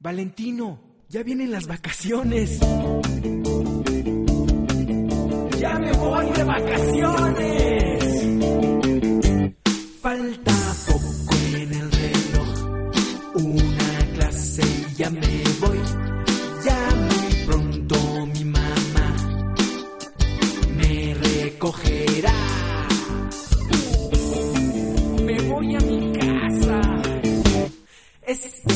Valentino, ya vienen las vacaciones. ¡Ya me voy de vacaciones! Falta poco en el reloj, una clase y ya me voy. Ya muy pronto mi mamá me recogerá. Me voy a mi casa.